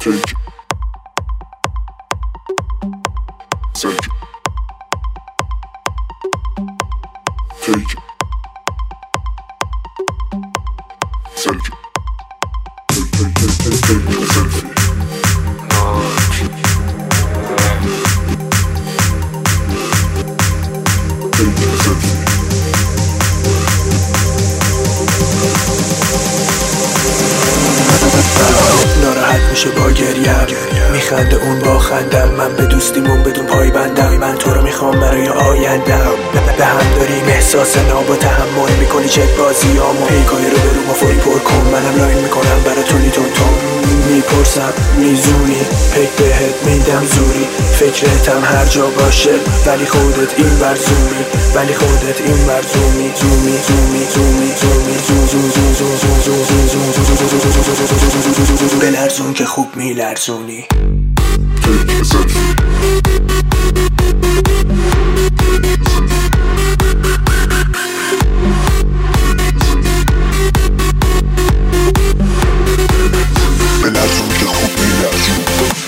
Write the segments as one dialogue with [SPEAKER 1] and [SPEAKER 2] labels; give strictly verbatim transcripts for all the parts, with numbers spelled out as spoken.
[SPEAKER 1] Take Take Take Take
[SPEAKER 2] ناراحت میشه با گریم، میخنده اون با خندم. من به دوستیمون بدون پای بندم، من تو رو میخوام برای آیندم. به هم داریم احساس ناب و تحمل میکنی چک بازیامو، پیکای رو برو ما فوری پر کن. منم لاین میکنم برای تولی تون تون، میپرسم میزونی پیک بهت میدم زوری. فکرتم هر جا باشه ولی خودت این بر زومی، ولی خودت این بر زومی زومی زومی زومی زومی زو زو زو زو زو زو زو زو بلرزون که خوب میلرزونی.
[SPEAKER 1] بلرزون که خوب میلرزون.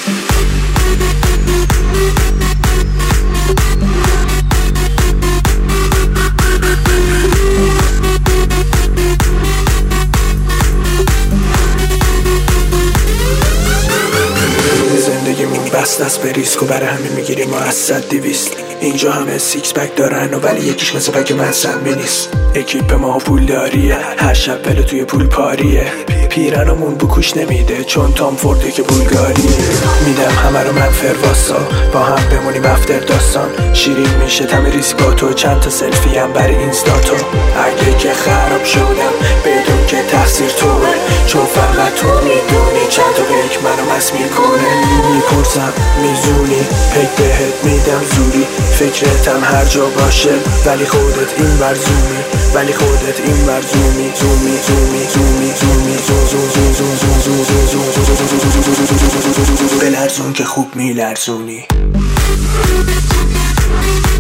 [SPEAKER 2] بست دست به ریسک و برای همین میگیریم ما از صد دیویست. اینجا همه سیکس پک دارن و ولی یکیش مثل پک من سمی نیست. اکیپ ما پول داریه، هر شب بله توی پول پاریه. پیرنمون بکوش نمیده چون تام فورده که بولگاریه. میدم همه رو من فرواسا، با هم بمونیم افتر داستان. شیرین میشه تم ریسک با تو، چند تا سلفی هم برای اینستا تو. اگه که خراب شدم بدون که تقصیر توه، چون فقط تو میدونی چند تا پیک منو مس میکنه. میپرسم میزونی پیک بهت میدم زوری. فکرتم هر جا باشه ولی خودت این بر زومی، ولی خودت این بر زومی زومی زومی زومی زومی زو زو زو زو زو زو زو زو بلرزون که خوب میلرزونی.